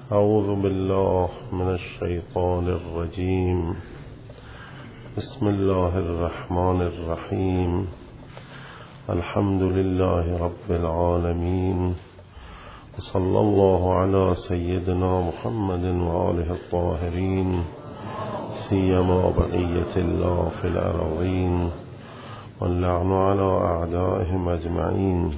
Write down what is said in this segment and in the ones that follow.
أعوذ بالله من الشيطان الرجيم. بسم الله الرحمن الرحيم. الحمد لله رب العالمين، وصلى الله على سيدنا محمد وآله الطاهرين، سيما بقية الله في الأراضين، واللعن على أعدائهم أجمعين.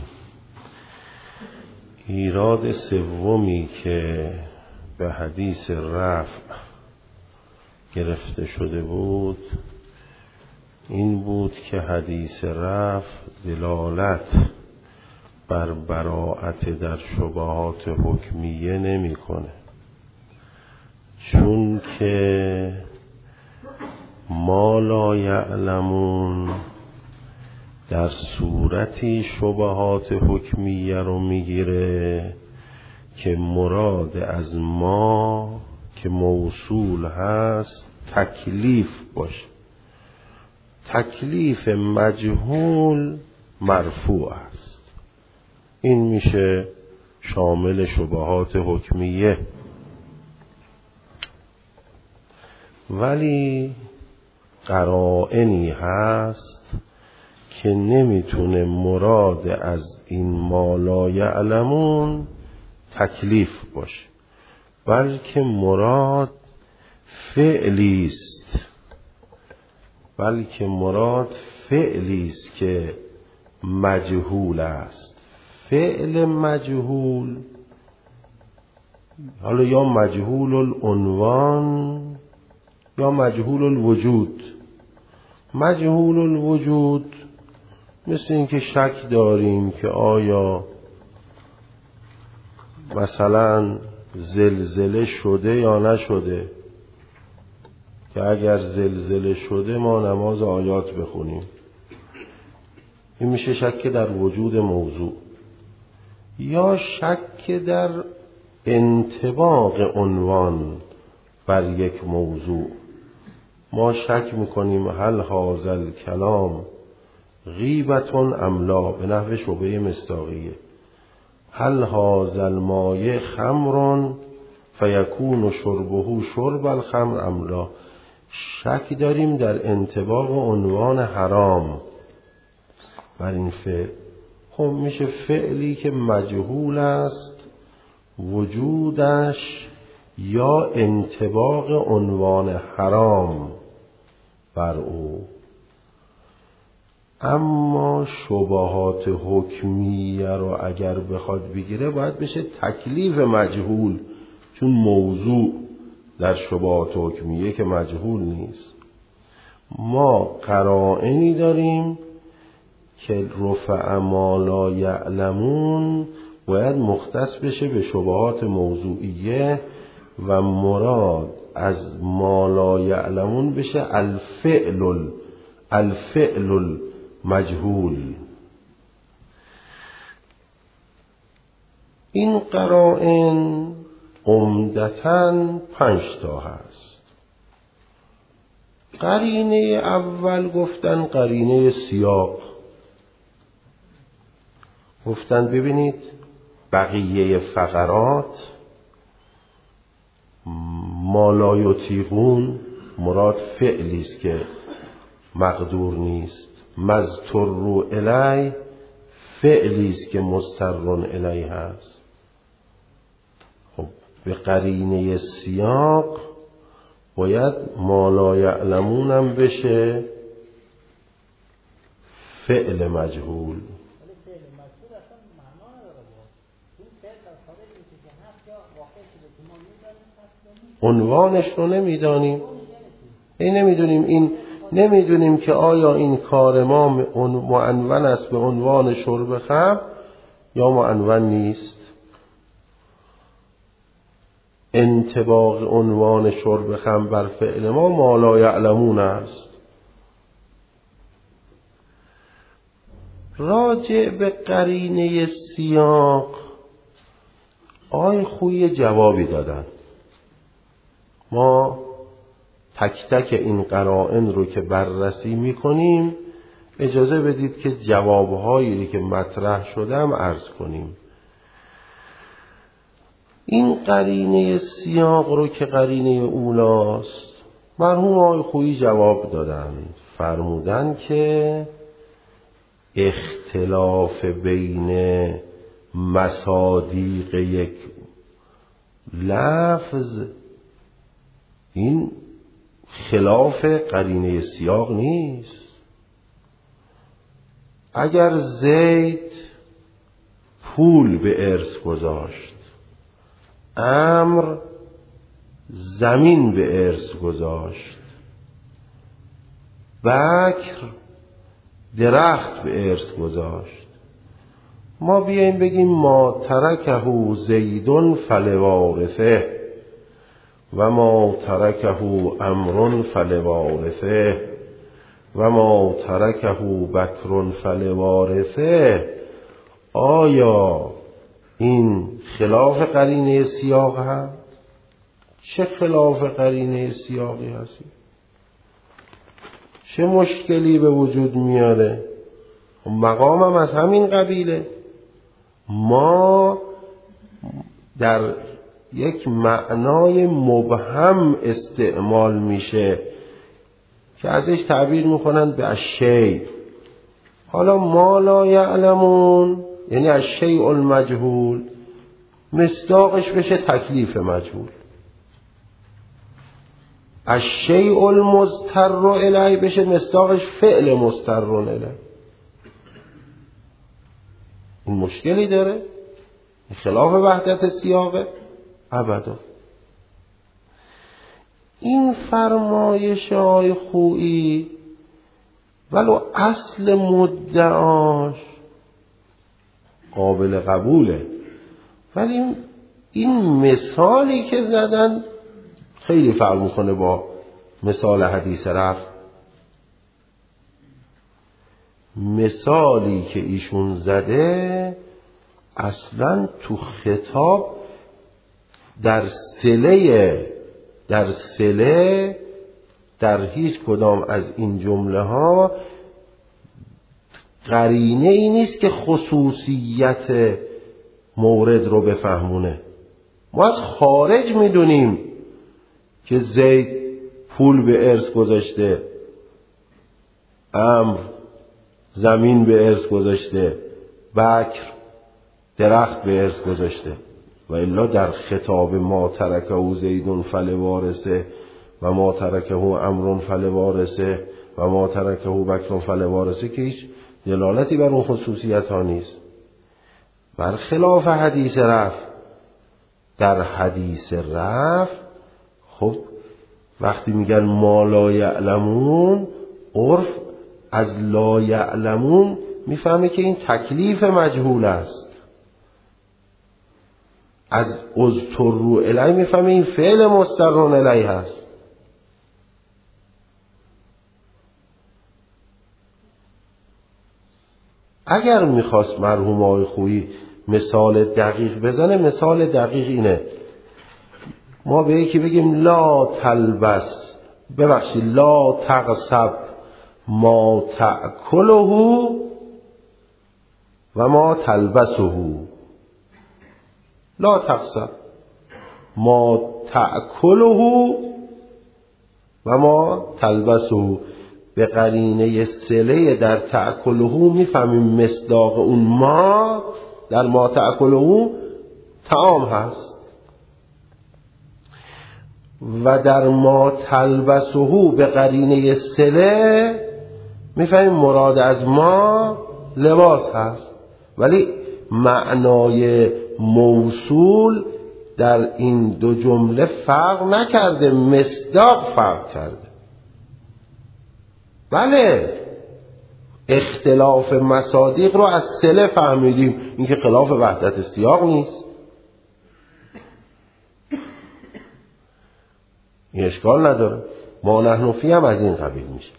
ایراد سومی که به حدیث رفع گرفته شده بود این بود که حدیث رفع دلالت بر براءت در شبهات حکمیه نمی‌کنه، چون که ما لا یعلمون در صورتی شبهات حکمیه رو میگیره که مراد از ما که موصول هست تکلیف باشه. تکلیف مجهول مرفوع است، این میشه شامل شبهات حکمیه. ولی قرائنی هست که نمیتونه مراد از این ما لا یعلمون تکلیف باشه، بلکه مراد فعلی است که مجهول است. فعل مجهول، حالا یا مجهول العنوان یا مجهول الوجود. مجهول الوجود مثل این که شک داریم که آیا مثلا زلزله شده یا نشده، که اگر زلزله شده ما نماز آیات بخونیم. این میشه شک در وجود موضوع، یا شک در انطباق عنوان بر یک موضوع. ما شک میکنیم هل هذا الکلام غیبتون ام لا، به نحو شبهه مصداقیه. هل هذا الماء خمر فیکون شربه شرب الخمر ام لا. شک داریم در انطباق عنوان حرام بر این فعل. خب میشه فعلی که مجهول است وجودش یا انطباق عنوان حرام بر او. اما شبهات حکمیه رو اگر بخواد بگیره باید بشه تکلیف مجهول، چون موضوع در شبهات حکمیه که مجهول نیست. ما قرائنی داریم که رفع ما لا یعلمون باید مختص بشه به شبهات موضوعیه و مراد از ما لا یعلمون بشه الفعل مجهول. این قرائن عمدتاً 5 تا هست. قرینه اول گفتن قرینه سیاق. گفتن ببینید بقیه فقرات ما لا یطیقون مراد فعلی است که مقدور نیست. مضطر الیه فعلی است که مضطر الیه هست. خب به قرینه سیاق باید ما لا یعلمون هم بشه فعل مجهول. عنوانش رو نمیدانیم. نمیدونیم که آیا این کار ما معنون است به عنوان شرب خمر یا معنون نیست. انطباق عنوان شرب خمر بر فعل ما لا یعلمون است. راجع به قرینه سیاق آی خوی جوابی دادن. ما تک تک این قرائن رو که بررسی میکنیم اجازه بدید که جوابهایی که مطرح شدم عرض کنیم. این قرینه سیاق رو که قرینه اولاست مرحوم آقای خویی جواب دادن، فرمودن که اختلاف بین مصادیق یک لفظ این خلاف قرینه سیاق نیست. اگر زید پول به ارث گذاشت، عمرو زمین به ارث گذاشت، بکر درخت به ارث گذاشت، ما بیاییم بگیم ما ترکه زیدون فلوارثه و ما ترکه عمرو فلوارثه و ما ترکه بکر فلوارثه، آیا این خلاف قرینه سیاق هست؟ چه خلاف قرینه سیاقی هستی؟ چه مشکلی به وجود میاره؟ مقامم از همین قبیله. ما در یک معنای مبهم استعمال میشه که ازش تعبیر میکنن به الشیء. حالا ما لا یعلمون یعنی الشیء المجهول، مصداقش بشه تکلیف مجهول. الشیء المضطر الیه بشه مصداقش فعل مضطر الیه. این مشکلی داره؟ خلاف وحدت سیاقه؟ ابدا. این فرمایش های خویی ولو اصل مدعاش قابل قبوله، ولی این مثالی که زدن خیلی فرق میکنه با مثال حدیث رفع. مثالی که ایشون زده اصلا تو خطاب در صله در هیچ کدام از این جمله ها قرینه ای نیست که خصوصیت مورد رو بفهمونه. ما از خارج میدونیم که زید پول به ارث گذاشته، عمرو زمین به ارث گذاشته، بکر درخت به ارث گذاشته، و الا در خطاب ما ترکه زیدون فلوارثه و ما ترکه عمرو فلوارثه و ما ترکه بکر فلوارثه که هیچ دلالتی بر اون خصوصیت ها نیست. برخلاف حدیث رفع، در حدیث رفع خب وقتی میگن ما لا یعلمون، عرف از لا یعلمون میفهمه که این تکلیف مجهول است. از اضطروا الیه میفهمه این فعل مضطر الیه هست. اگر میخواست مرحوم آقای خویی مثال دقیق بزنه، مثال دقیق اینه: ما به یکی بگیم لا تلبس، ببخشید لا تغصب ما تأکله و ما تلبسه. لا تغصب ما تأکله و ما تلبسه. به قرینه صله در تأکله میفهمیم مصداق اون ما در ما تأکله طعام هست، و در ما تلبسه به قرینه صله میفهمیم مراد از ما لباس هست، ولی معنای موصول در این دو جمله فرق نکرده، مصداق فرق کرده. بله اختلاف مصادیق رو از صله فهمیدیم، این که خلاف وحدت سیاق نیست، این اشکال نداره. ما نحن فی هم از این قبیل میشه.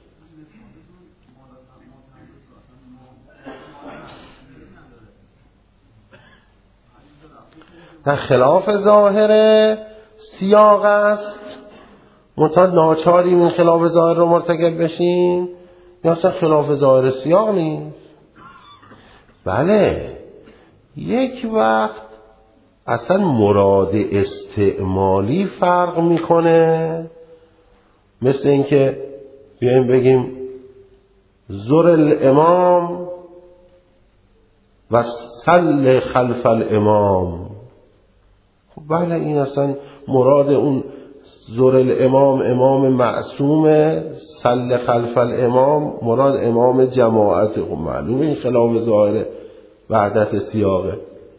در خلاف ظاهر سیاق است، منتها ناچاریم این خلاف ظاهر رو مرتکب بشیم، یا اصلا خلاف ظاهر سیاق نیست. بله یک وقت اصلا مراد استعمالی فرق میکنه. مثل اینکه بیایم بگیم زر الامام و صل خلف الامام. خب بله این اصلا مراد اون زر الامام امام معصومه، صل خلف الامام مراد امام جماعت. خب معلومه این خلاف ظاهر وحدت سیاقه.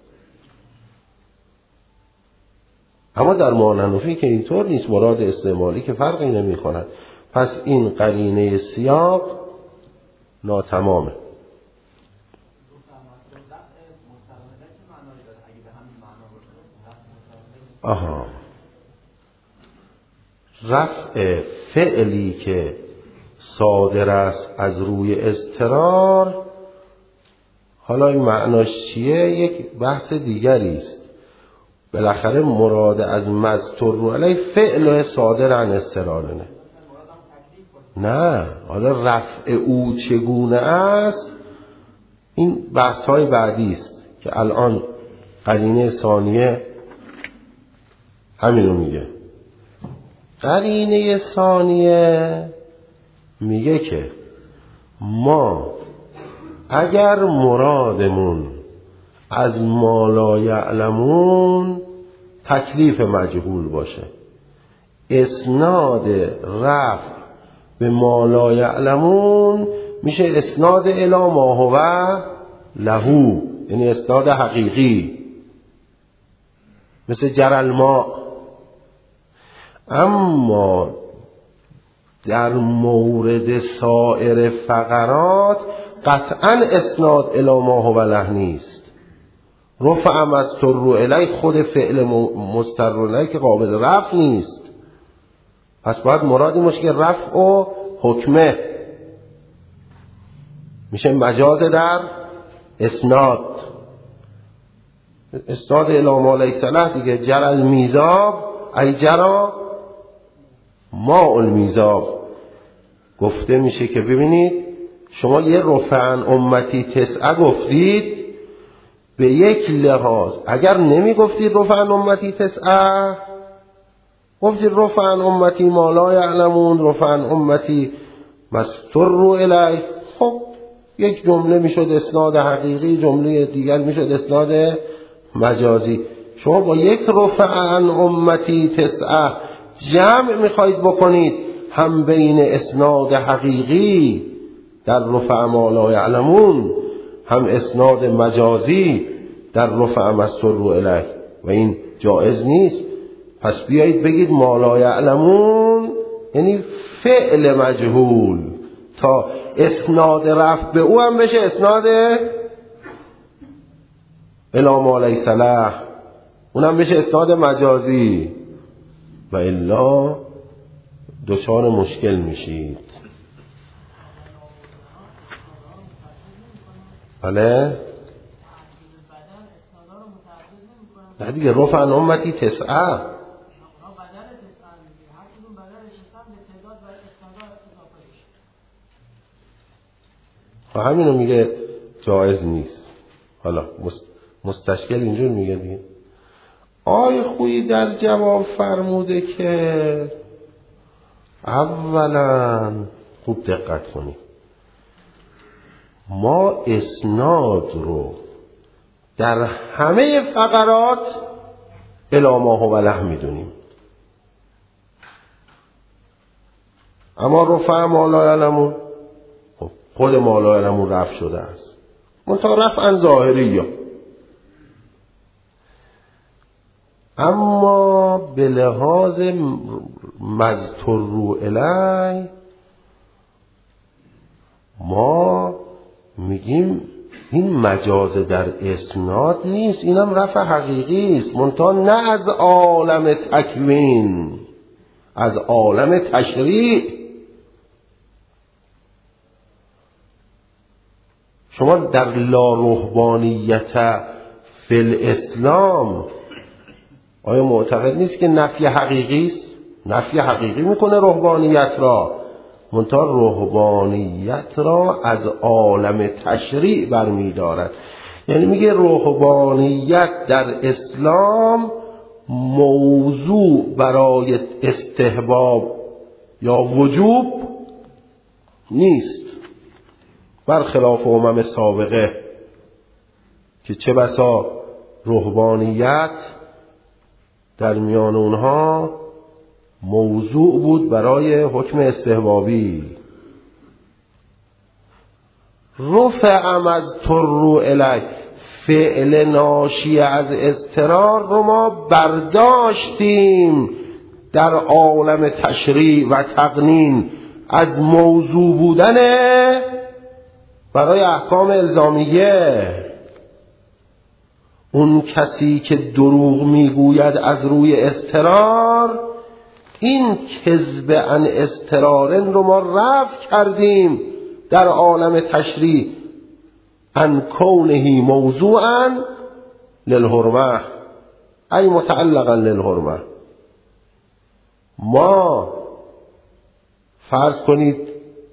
اما در معنوی که اینطور نیست، مراد استعمالی که فرقی نمی‌کند. پس این قرینه سیاق ناتمامه. آها، رفع فعلی که صادر است از روی اضطرار، حالا این معناش چیه یک بحث دیگری است. بالاخره مراد از مضطر علیه فعل صادر عن اضطرار نه. حالا رفع او چگونه است این بحث های بعدی است که الان قرینه ثانیه همینو میگه. قرینه ثانیه میگه که ما اگر مرادمون از ما لا یعلمون تکلیف مجهول باشه، اسناد رفع به ما لا یعلمون میشه اسناد الی ما هو لهو، یعنی اسناد حقیقی مثل جر الماء. اما در مورد سایر فقرات قطعا اسناد الی ما هو له نیست. رفع مضطر الیه خود فعل مضطر الیه که قابل رفع نیست، پس باید مرادی باشه که رفع و حکمه میشه مجاز در اسناد. اسناد الی ما لیس له دیگه. جر المیزاب ای جرا ماء المیزاب گفته میشه که ببینید شما یه رفعن امتی تسعه گفتید به یک لحاظ، اگر نمی گفتید رفعن امتی تسعه، گفتید رفعن امتی ما لا یعلمون، رفعن امتی مضطر الیه، خب یک جمله میشد اسناد حقیقی، جمله دیگر میشد اسناد مجازی. شما با یک رفعن امتی تسعه جمع میخواید بکنید هم بین اسناد حقیقی در رفع ما لا یعلمون، هم اسناد مجازی در رفع مضطر الیه، و این جایز نیست. پس بیایید بگید ما لا یعلمون یعنی فعل مجهول، تا اسناد رفع به او هم بشه اسناد الی ما لیس له، اونم بشه اسناد مجازی، و الا دچار مشکل میشید. بله نه دیگه رفعن امتی تسعه و همینو میگه جایز نیست. حالا مستشکل اینجور میگه دیگه. آی خویی در جواب فرموده که اولا خوب دقت کنید، ما اسناد رو در همه فقرات الی ما هو له میدونیم، اما رفع ما لا یعلمون خود ما لا یعلمون رفع شده است، منتها رفعا ظاهری. اما به لحاظ مضطر الیه ما میگیم این مجاز در اسناد نیست، اینم رفع حقیقی است، منتها نه از عالم تکوین، از عالم تشریع. شما در لا رهبانیت فی الاسلام آیا معتقد نیست که نفی حقیقی است؟ نفی حقیقی میکنه رهبانیت را، منتها رهبانیت را از عالم تشریع برمی‌دارد. یعنی میگه رهبانیت در اسلام موضوع برای استحباب یا وجوب نیست، برخلاف امم سابقه که چه بسا رهبانیت در میان اونها موضوع بود برای حکم استحبابی. رفعم از ترو الیک، فعل ناشی از اضطرار رو ما برداشتیم در عالم تشریع و تقنین از موضوع بودن برای احکام الزامیه. اون کسی که دروغ میگوید از روی اضطرار، این کذب عن اضطرارن رو ما رفع کردیم در عالم تشریع عن کونه موضوعا للحرمه ای متعلقا للحرمه. ما فرض کنید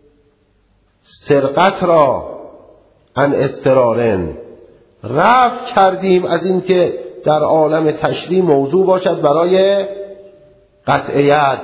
سرقت را عن اضطرارن رفع کردیم از این که در عالم تشریع موضوع باشد برای قطعیت.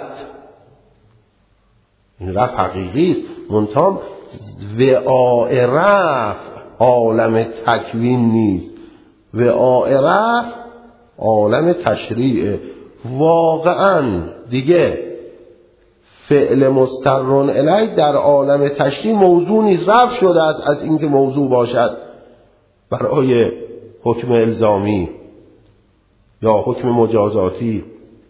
این رفع حقیقی است، منتها وعاء رفع عالم تکوین نیست، وعاء رفع عالم تشریع. واقعا دیگه فعل مستقرن الیک در عالم تشریع موضوع نیست، رفع شده است از اینکه موضوع باشد برای حکم الزامی یا حکم مجازاتی.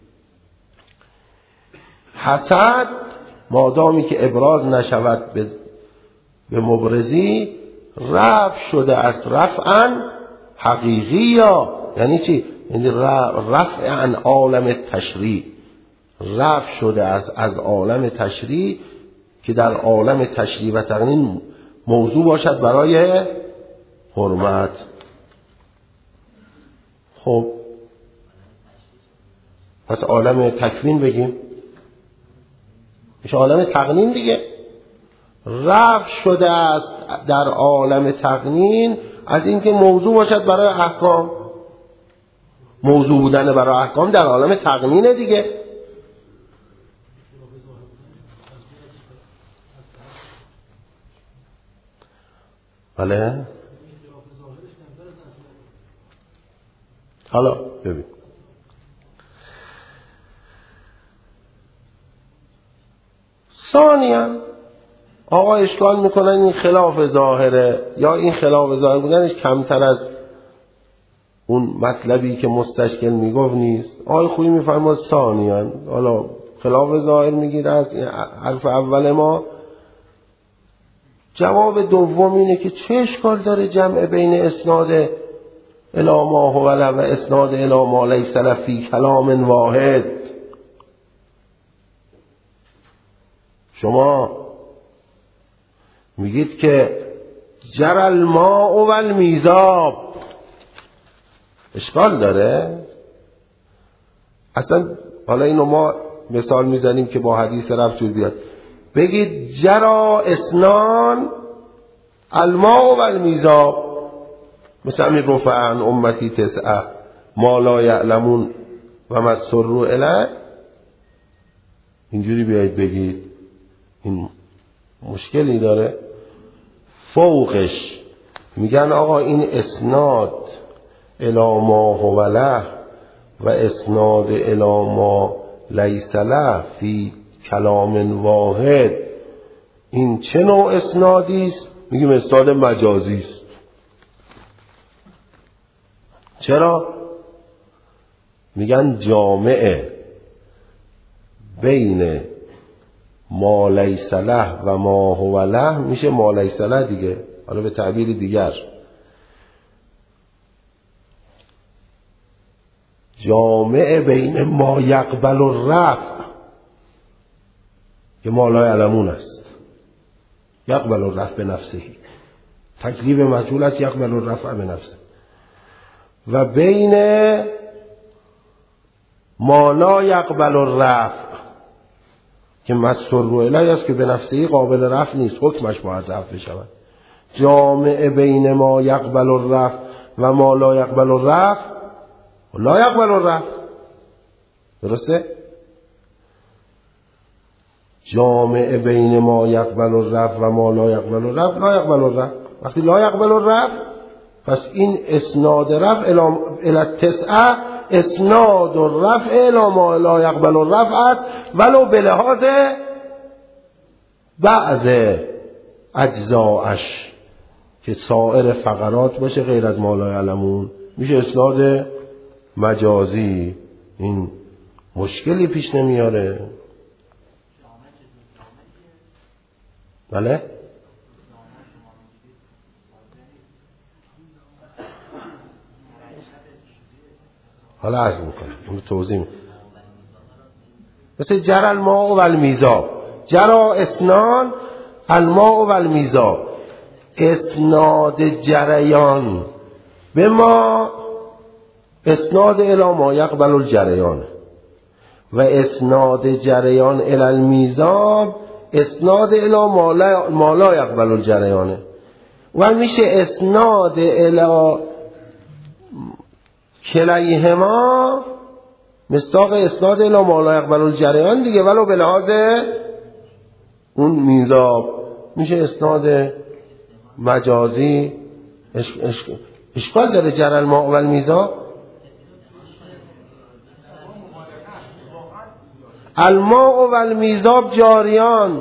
حسد مادامی که ابراز نشود به مبرزی رفع شده است، رفعا حقیقی. یا یعنی چی؟ یعنی رفع عن عالم تشریع، رفع شده است از عالم تشریع که در عالم تشریع و تقنین موضوع باشد برای حرمت. خب پس عالم تکوین بگیم میشه عالم تقنین دیگه. رفع شده است در عالم تقنین از اینکه موضوع باشد برای احکام. موضوع بودن برای احکام در عالم تقنینه دیگه. بله حالا ببین ثانیاً آقا اشکال میکنن این خلاف ظاهره، یا این خلاف ظاهر بودنش کمتر از اون مطلبی که مستشکل میگفت نیست. آقای خویی میفرماد ثانیاً، حالا خلاف ظاهر میگید از این حرف اول ما. جواب دوم اینه که چه اشکال داره جمع بین اسناد الی ما هو له و اسناد الی ما لیس له فی کلام واحد. شما میگید که جر الماء و المیزاب، اشکال داره اصلا. حالا اینو ما مثال میزنیم که با حدیث رفت جور بیاد. بگید جرا اسنان الماء و المیزاب، مثل همین رفع عن امتی تسعه ما لا یعلمون و ما سروا الیه، اینجوری بیایید بگید. این مشکلی داره. فوقش میگن آقا این اسناد الی ما هو له و اسناد الی ما لیس له فی کلام واحد، این چه نوع اسنادی است؟ میگیم اسناد مجازی است. چرا؟ میگن جامعه بین ما لیس له و ما هو له میشه ما لیس له دیگه. حالا به تعبیر دیگر جامعه بین ما یقبل الرفع که ما لا یعلمون است، یقبل الرفع به نفسه، تکلیف مجهول است، یقبل الرفع به نفسه، و بین ما لا یقبل الرفع که مسطور رو الیه است که به نفسه قابل رفع نیست، حکمش باید رفع بشود. جامعه بین ما یقبل الرفع و ما لا یقبل الرفع لا یقبل الرفع. درسته؟ جامع بین ما یقبل الرفع و ما لا یقبل الرفع لا یقبل الرفع. وقتی لا یقبل الرفع، پس این اسناد رفع الی التسعه اسناد الرفع الی ما لا یقبل الرفع است، ولو به لحاظ بعض اجزاءش که سایر فقرات باشه غیر از ما لا یعلمون، میشه اسناد مجازی. این مشکلی پیش نمیاره. بله؟ حالا عرض میکنم، اون توضیح میکنم. مثل جر الماء و المیزاب، جرا اسنان الماء و المیزاب، اسناد جریان به ما اسناد الی ما یقبل الجریان و اسناد جریان الی المیزاب اسناد الی ما لا یقبل الجریان. و میشه اسناد الی کلیهما مصداق اسناد الی ما لا یقبل الجریان دیگه، ولو به لحاظ اون میزاب میشه اسناد مجازی. اشکال داره جر الماء و المیزاب؟ الماء و المیزاب جاریان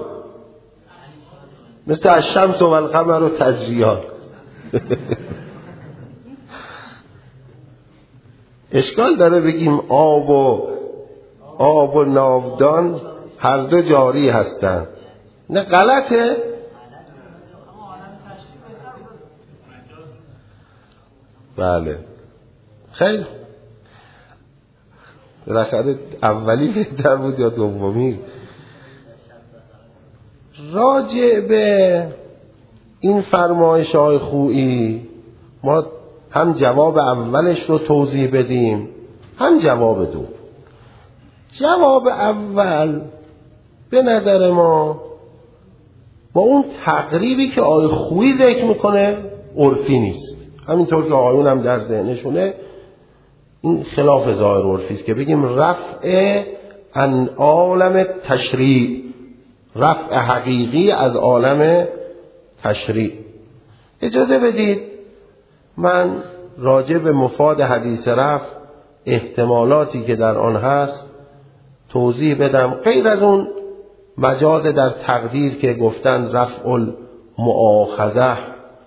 مثل الشمس و القمر و تجریان. اشکال داره بگیم آب و ناودان هر دو جاری هستند؟ نه غلطه. بله خیلی بالاخره اولی بهتر بود یا دومی؟ راجع به این فرمایش های خویی ما هم جواب اولش رو توضیح بدیم هم جواب دو. جواب اول به نظر ما با اون تقریبی که آقای خویی ذکر میکنه عرفی نیست. همینطور که آقایون هم در ذهنشونه این خلاف ظاهر عرفی است که بگیم رفع عن عالم تشریع، رفع حقیقی از عالم تشریع. اجازه بدید من راجع به مفاد حدیث رفع احتمالاتی که در آن هست توضیح بدم، غیر از اون مجاز در تقدیر که گفتن رفع المؤاخذه،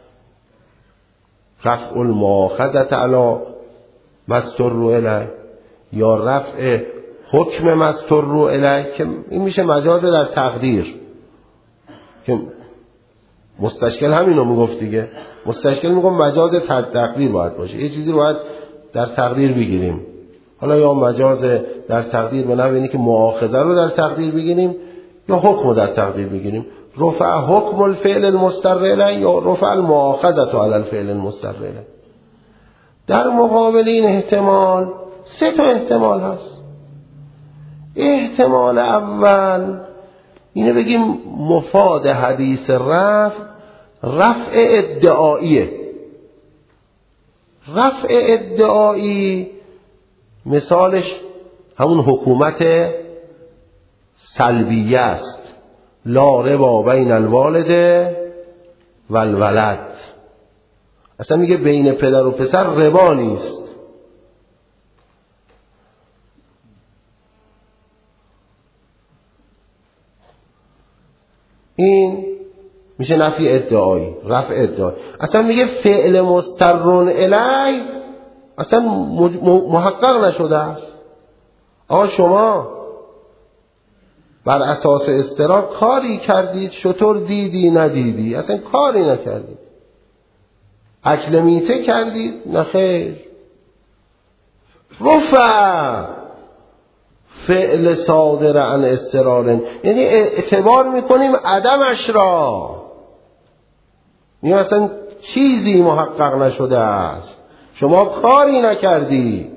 رفع المؤاخذه علی مستر الیه یا رفع حکم مستر الیه، که این میشه مجاز در تقدیر که مستشکل همینو میگفت دیگه. مستشکل میگم مجاز تقدیر باید باشه، یه چیزی رو باید در تقدیر بگیریم. حالا یا مجاز در تقدیر به نوع اینی که مؤاخذه رو در تقدیر بگیریم یا حکم رو در تقدیر بگیریم. رفع حکم الفعل المستر الیه یا رفع المؤاخذه علی الفعل المستر الیه. در مقابل این احتمال سه تا احتمال هست. احتمال اول اینه بگیم مفاد حدیث رفع ادعاییه. رفع ادعایی مثالش همون حکومت سلبیه است، لا ربا بین الوالد و الولد. اصلا میگه بین پدر و پسر ربا نیست. این میشه نفی ادعایی، رفع ادعایی. اصلا میگه فعل مسترون الی اصلا محقق نشده است. آقا شما بر اساس استراق کاری کردید، شطور دیدی ندیدی، اصلا کاری نکردید. اکل میته کردید، نخیر. رفع فعل صادر عن استرار، یعنی اعتبار میکنیم عدمش را، یعنی اصلا چیزی محقق نشده است، شما کاری نکردی.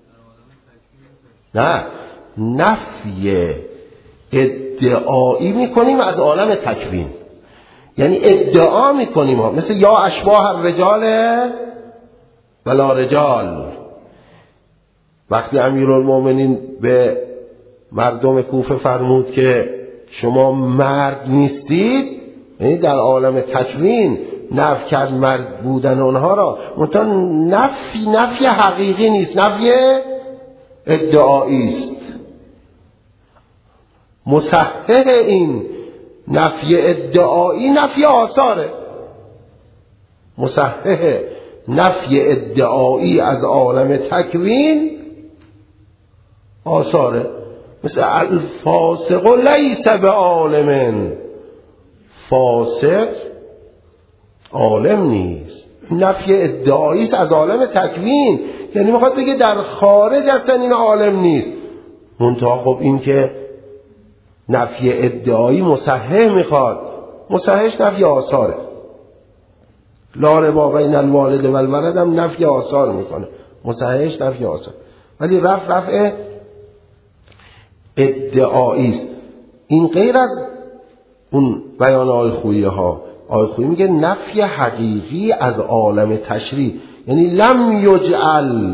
نه، نفی ادعایی میکنیم از عالم تکوین، یعنی ادعا میکنیم مثل یا اشباه الرجال ولا رجال. وقتی امیرالمومنین به مردم کوفه فرمود که شما مرد نیستید، یعنی در عالم تکوین نفی کرد مرد بودن اونها را، منتها نفی حقیقی نیست، نفی ادعایی است. مصحح این نفی ادعایی نفی آثاره. مصحح نفی ادعایی از عالم تکوین آثاره. مثل الفاسق لیس بعالم، فاسق عالم نیست. نفی ادعایی است از عالم تکوین، یعنی میخواد بگه در خارج اصلا این عالم نیست. منتها خب این که نفی ادعایی مصحح میخواد، مصححش نفی آثاره. لا ربا بین الوالد و الولد هم نفی آثار میکنه، مصححش نفی آثار. ولی رفع ادعایی است. این غیر از اون بیان آی خویی ها. آی خویی میگه نفی حقیقی از عالم تشریع، یعنی لم یجعل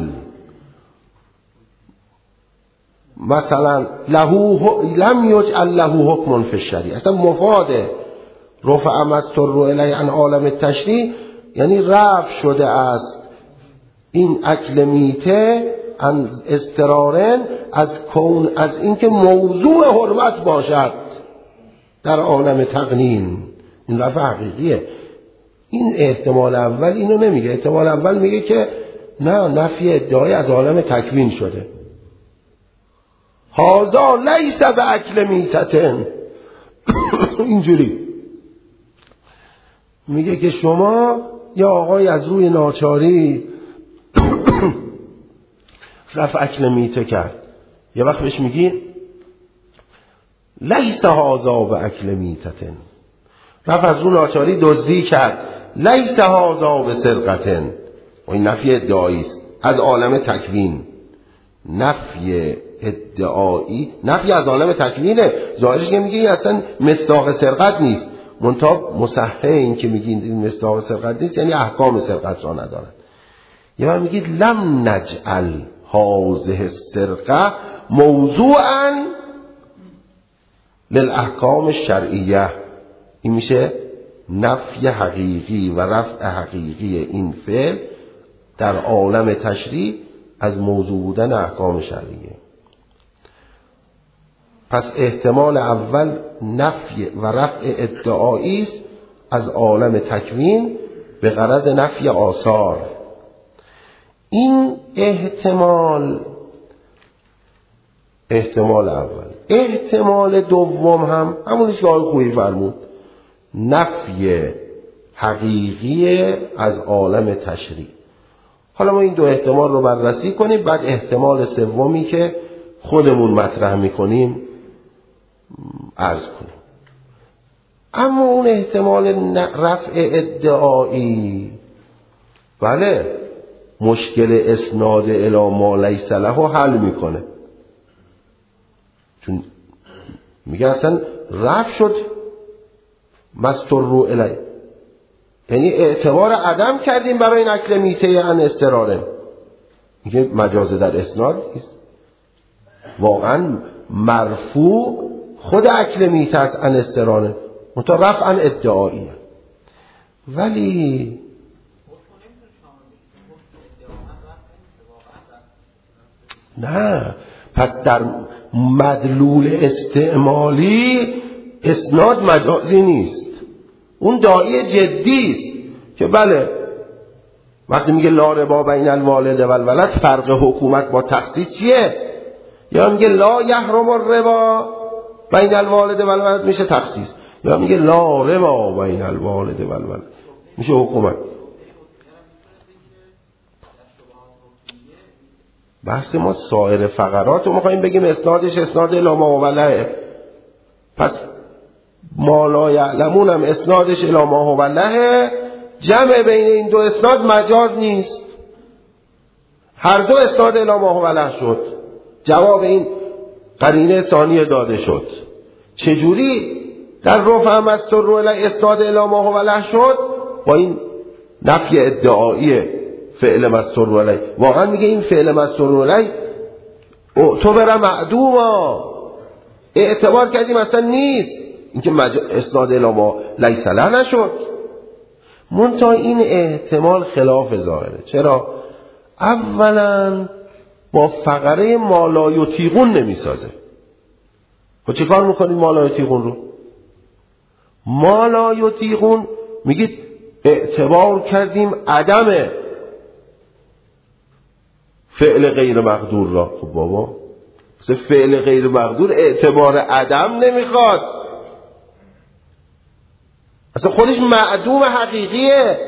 مثلا لم یجعل له حکم فی الشریع. اصلا مفاد رفع مستر الی عن عالم تشریع یعنی رفع شده است این اکل میته عن استرارن از اینکه موضوع حرمت باشد در عالم تقنین. این رفع حقیقیه. این احتمال اول اینو نمیگه. احتمال اول میگه که نه، نفی ادعای از عالم تکوین شده. هذا لیس باکل میتتن. اینجوری میگه که شما یا آقای از روی ناچاری رفع اکل میته کرد، یه وقت بهش میگی لیس هذا باکل میتتن. رفع از روی ناچاری دزدی کرد، لیس هذا بسرقتن. و این نفی ادعایی است از عالم تکوین. نفی ادعایی نفی از عالم تکوینه. ظاهرش که میگه این اصلا مصداق سرقت نیست، منتها مصحح این که میگین این مصداق سرقت نیست یعنی احکام سرقت را ندارد. یه من میگید لم نجعل هذه السرقه موضوعا للاحکام الشرعیه. این میشه نفی حقیقی و رفع حقیقی این فعل در عالم تشریع از موضوع بودن احکام شرعیه. پس احتمال اول نفی و رفع ادعایی است از عالم تکوین به غرض نفی آثار. این احتمال اول. احتمال دوم هم همونیش که آقای خویی فرمود، نفی حقیقی از عالم تشریع. حالا ما این دو احتمال رو بررسی کنیم، بعد احتمال سومی که خودمون مطرح میکنیم عرض کنیم. اما اون احتمال رفع ادعایی، بله، مشکل اسناد الی ما لیس له حل میکنه. چون میگه اصلا رفع شد مستر الی، یعنی اعتبار عدم کردیم برای نقل میته عن استراره. میگه مجاز در اسناد نیست، واقعا مرفوع خود اکل میته است عن استراره، منتها رفعا ادعاییه. ولی نه، پس در مدلول استعمالی اسناد مجازی نیست، اون داعی جدی است که بله وقتی میگه لا ربا بین الوالد و الولد، فرق حکومت با تخصیص چیه؟ یا میگه لا یحرم الربا بین الوالد و الولد میشه تخصیص، یا میگه لا ربا بین الوالد و الولد میشه حکومت. بحث ما سایر فقرات رو میخواییم بگیم اسنادش اسناد الی ما هوله، پس ما لا یعلمون هم اسنادش الی ما هوله. جمع بین این دو اسناد مجاز نیست، هر دو اسناد الی ما هوله شد. جواب این قرینه ثانیه داده شد. چجوری در رفع مستر الی اسناد الی ما هوله شد؟ با این نفی ادعایی فعل مستور علیه، واقعا میگه این فعل مستور علیه تو برم معدوما، اعتبار کردیم اصلا نیست، اینکه اسناد الی ما لیس له نشد. منتها این احتمال خلاف ظاهره. چرا؟ اولا با فقره ما لا یطیقون نمیسازه. خب چه کار میکنید ما لا یطیقون رو؟ ما لا یطیقون میگید اعتبار کردیم عدم فعل غیر مقدور را. خب بابا مثل فعل غیر مقدور اعتبار عدم نمیخواد، اصلا خودش معدوم حقیقیه.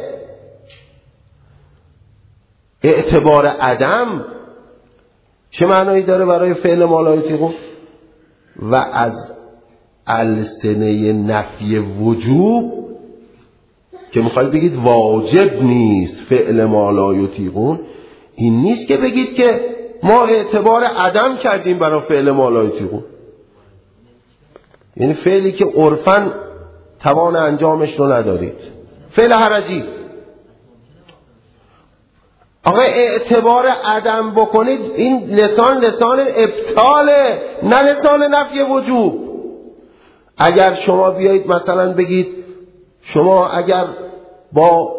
اعتبار عدم چه معنایی داره برای فعل ما لا یطیقون؟ و از السنه نفی وجوب که میخواید بگید واجب نیست فعل ما لا یطیقون، این نیست که بگید که ما اعتبار عدم کردیم برای فعل ما لا یطیقون، یعنی فعلی که عرفاً توان انجامش رو ندارید، فعل حرجی. آقا اعتبار عدم بکنید، این لسان ابطاله، نه لسان نفی وجوب. اگر شما بیایید مثلا بگید شما اگر با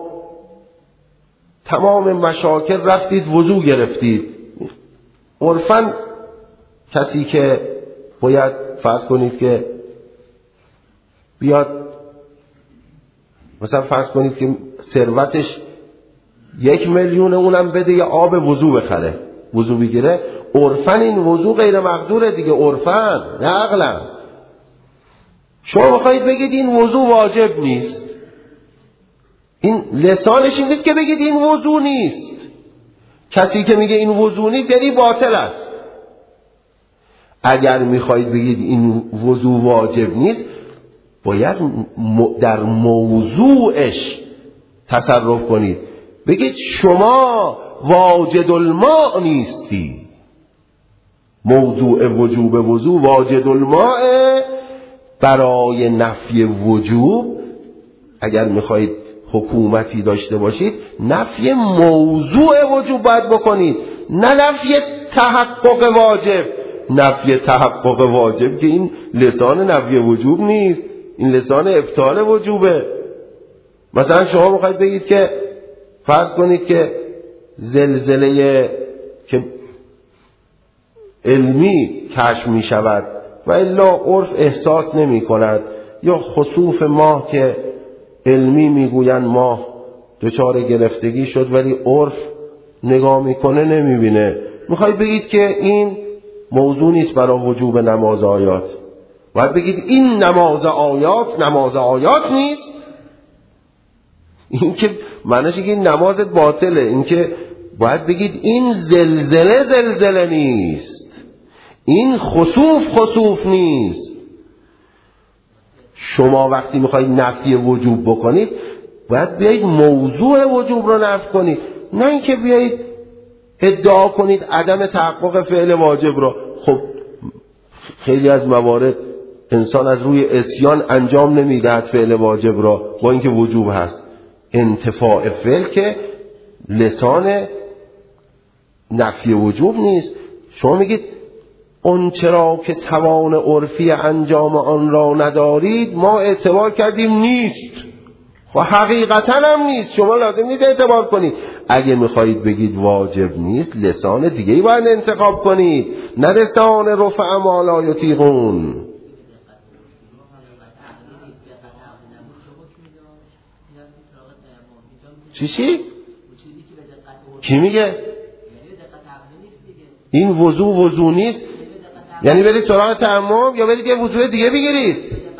تمام مشاکل رفتید وضو گرفتید، عرفاً کسی که باید فرض کنید که بیاد مثلا فرض کنید که ثروتش 1,000,000 اونم بده یه آب وضو بخره وضو بگیره، عرفاً این وضو غیر مقدوره دیگه، عرفاً نه عقلاً. شما میخواید بگید این وضو واجب نیست، این لسانش این نیست که بگید این وضو نیست. کسی که میگه این وضو نیست یعنی باطل است. اگر میخواید بگید این وضو واجب نیست، باید در موضوعش تصرف کنید، بگید شما واجد الماء نیستی. موضوع وجوب وضو واجد الماء. برای نفی وجوب اگر میخواید حکومتی داشته باشید، نفی موضوع وجوب باید بکنید، نه نفی تحقق واجب. نفی تحقق واجب که این لسان نفی وجوب نیست، این لسان ابطال وجوبه. مثلا شما میخواید بگید که فرض کنید که زلزله که علمی کشف می شود و الا عرف احساس نمی کند، یا خسوف ماه که علمی میگوین ماه دچار گرفتگی شد ولی عرف نگاه میکنه نمیبینه، میخواید بگید که این موضوع نیست برای وجوب نماز آیات، باید بگید این نماز آیات نیست. این که معنیش که این نمازت باطله، این که باید بگید این زلزله نیست، این خسوف نیست. شما وقتی میخواید نفی وجوب بکنید باید بیایید موضوع وجوب رو نفی کنید، نه اینکه بیایید ادعا کنید عدم تحقق فعل واجب رو. خب خیلی از موارد انسان از روی عصیان انجام نمیدهد فعل واجب را با اینکه وجوب هست. انتفاع فعل که لسان نفی وجوب نیست. شما میگید اون چرا که توان عرفی انجام آن را ندارید ما اعتبار کردیم نیست. خب حقیقتا هم نیست، شما لازم نیست اعتبار کنید. اگه میخواهید بگید واجب نیست، لسان دیگه‌ای باید انتخاب کنید، نه لسان رفع ما لا یطیقون. چی؟ کی میگه؟ این وضو نیست؟ یعنی برید سراغ تیمم یا برید یه وضو دیگه بگیرید؟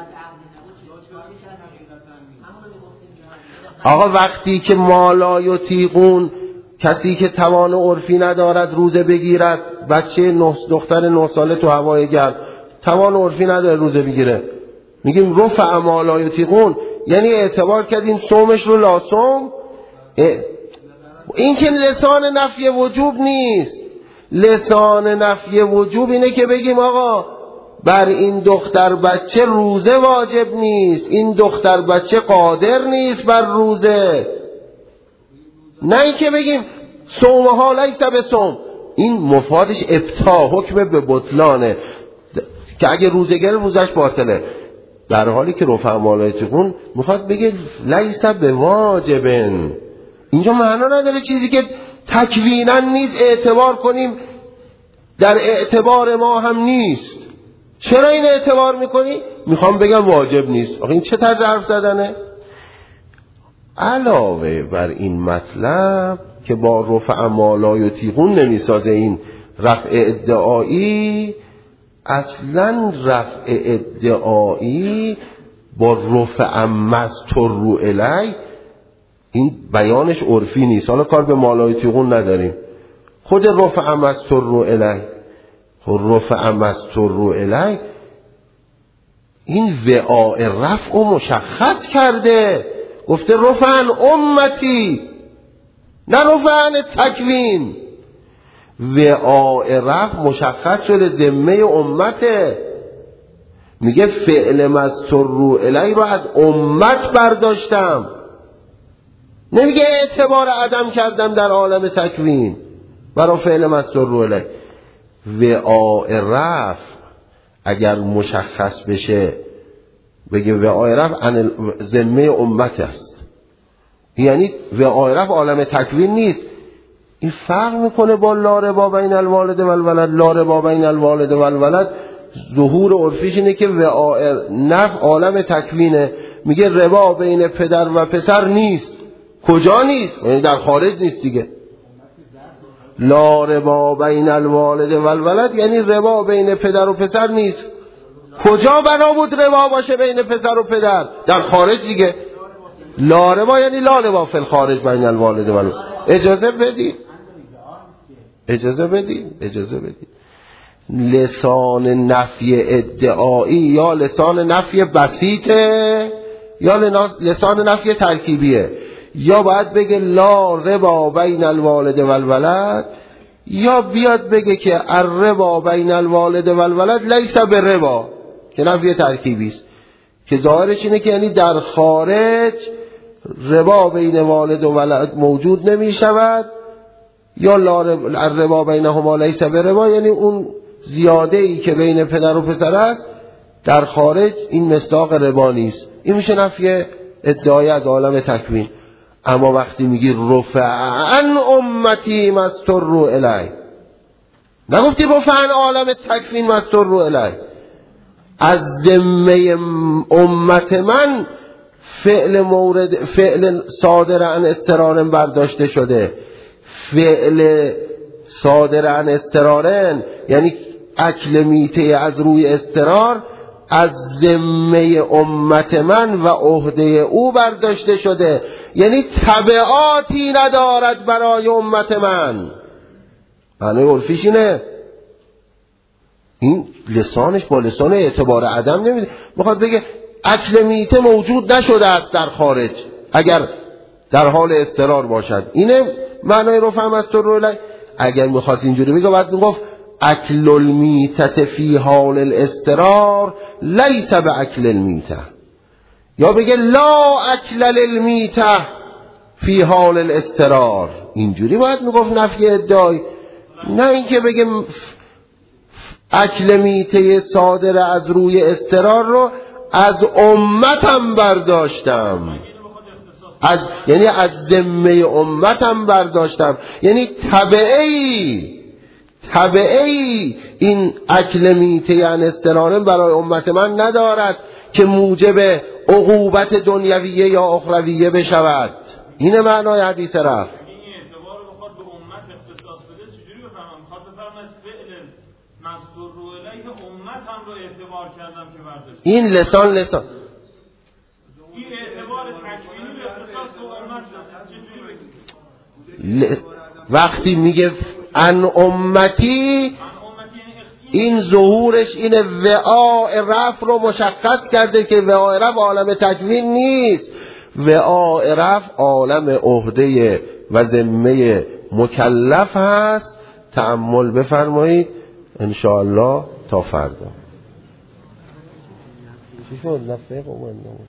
آقا وقتی که ما لا یطیقون، کسی که توان عرفی ندارد روزه بگیرد، بچه دختر 9 ساله تو هوای گرم توان عرفی نداره روزه بگیره، میگیم رفع ما لا یطیقون، یعنی اعتبار کردیم صومش رو لاسوم. این که لسان نفی وجوب نیست. لسان نفی وجوب اینه که بگیم آقا بر این دختر بچه روزه واجب نیست، این دختر بچه قادر نیست بر روزه، نه این که بگیم صومها لیس بصوم، این مفادش ابطا، حکم به بطلانه که اگه روزه گرفت روزش باطله، در حالی که رفع مالایتیقون میخواد بگه لیس به واجبن. اینجا معنا نداره چیزی که تکوینا نیست اعتبار کنیم در اعتبار ما هم نیست. چرا این اعتبار میکنی؟ میخوام بگم واجب نیست. آخه این چه طرز حرف زدنه؟ علاوه بر این مطلب که با رفع مالایتیقون نمیسازه این رفع ادعایی، اصلا رفع ادعایی با رفع مستر الی این بیانش عرفی نیست. حالا کار به مالایتیقون نداریم، خود رفع مستر الی، رفع مستر الی این وعاء رفع و مشخص کرده، گفته رفعن امتی، نه رفعن تکوین. وعاء رفع مشخص شده ذمه امته، میگه فعل مستر الی رو از امت برداشتم، نمیگه اعتبار عدم کردم در عالم تکوین برای فعل مستر الی. وعاء رفع اگر مشخص بشه بگه وعاء رفع ذمه امت است، یعنی وعاء رفع عالم تکوین نیست. این فرق میکنه با لا ربا بین الوالد و الولد. لا ربا بین الوالد و الولد ظهور عرفیش اینه که وعاء نفع عالم تکوینه، میگه ربا بین پدر و پسر نیست. کجا نیست؟ یعنی در خارج نیست دیگه. لا ربا بین الوالد و الولد یعنی ربا بین پدر و پسر نیست. کجا بنا بود ربا باشه بین پسر و پدر؟ در خارج دیگه. لا ربا یعنی لا ربا فی الخارج بین الوالد و الولد. اجازه بدید لسان نفی ادعایی یا لسان نفی بسیطه یا لسان نفی ترکیبیه. یا باید بگه لا ربا بین الوالد و الولد، یا بیاد بگه که الربا بین الوالد و الولد لیس بربا که نفی ترکیبی است، که ظاهرش اینه که یعنی در خارج ربا بین والد و ولد موجود نمی شود، یا الربا بینهما لیس بربا یعنی اون زیاده ای که بین پدر و پسر است در خارج این مصداق ربا نیست. این میشه نفی ادعای از عالم تکوین. اما وقتی میگی رفعن امتی مستر الی، نگفتی رفعن عالم تکوین مستر الی، از ذمه امت من فعل صادر عن استرارن برداشته شده. فعل صادر عن استرارن یعنی اکل میته از روی استرار از ذمه امت من و عهده او برداشته شده، یعنی تبعاتی ندارد برای امت من. معنی عرفیش اینه. این لسانش با لسان اعتبار عدم نمیده، میخواد بگه اکل میته موجود نشده است در خارج اگر در حال استرار باشد. اینه معنی رفع مستر الی. اگر میخواست اینجوری بگه باید میگفت اکل المیتة فی حال الاسترار لیس به اکل المیتة، یا بگه لا اکل للمیتة فی حال الاسترار. اینجوری باید میگفت نفی ادعای، نه اینکه بگه اکل میته صادر از روی استرار رو از امتم برداشتم، یعنی از ذمه امتم برداشتم، یعنی تبعی این اکل میته یعنی استرارم برای امت من ندارد که موجب عقوبت دنیویه یا اخرویه بشود. این معنای حدیث رفع. این لسان این اعتبار تکوینی به اختصاص به امت. وقتی میگه ان امتی، این ظهورش اینه وعاء رفع رو مشخص کرده که وعاء رفع عالم تکوین نیست. وعاء رفع عالم عهده و ذمه مکلف هست. تأمل بفرمایید انشاءالله تا فردا. چی شد؟